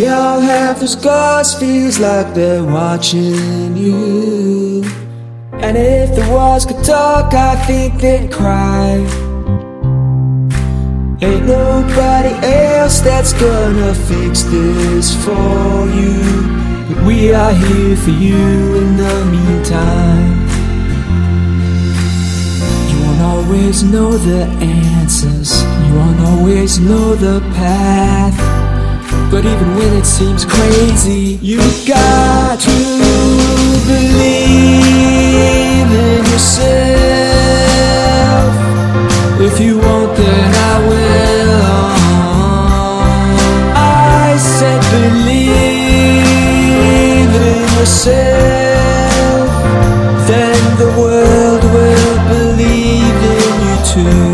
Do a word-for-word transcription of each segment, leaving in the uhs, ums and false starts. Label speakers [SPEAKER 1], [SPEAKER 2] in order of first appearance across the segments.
[SPEAKER 1] all have those scars, feels like they're watching you. And if the walls could talk, I think they'd cry. Ain't nobody else that's gonna fix this for you, but we are here for you in the meantime. You won't always know the answers, you won't always know the path, but even when it seems crazy, you got to believe in yourself. If you won't, then I will. I said believe in yourself, then the world will believe in you too.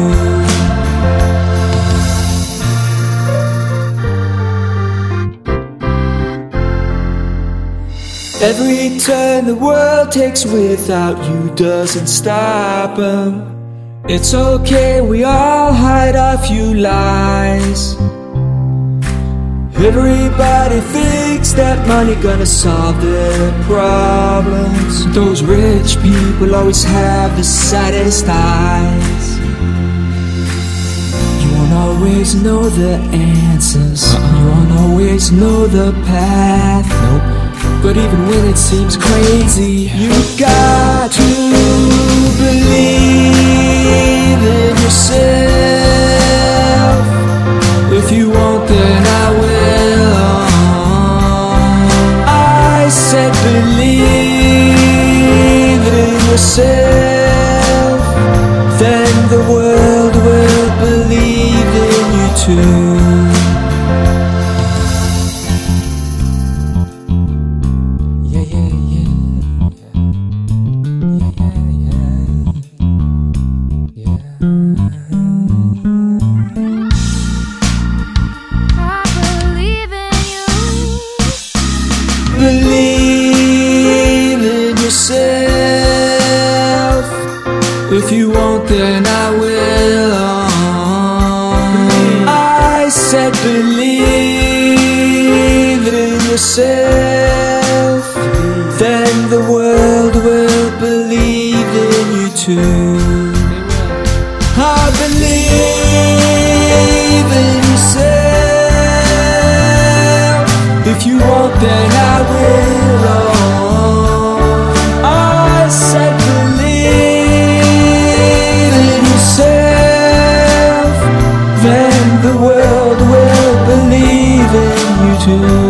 [SPEAKER 1] Every turn the world takes without you doesn't stop 'em. It's okay, we all hide a few lies. Everybody thinks that money gonna solve their problems. Those rich people always have the saddest eyes. You won't always know the answers, you won't always know the path. Nope. But even when it seems crazy, you got to believe in yourself. If you won't, then I will. I said believe in yourself, then the world will believe in you too. Believe in yourself. If you won't, then I will. I said believe in yourself, then the world will believe in you too. I believe in yourself. If you won't, then I will. I said believe in yourself, then the world will believe in you too.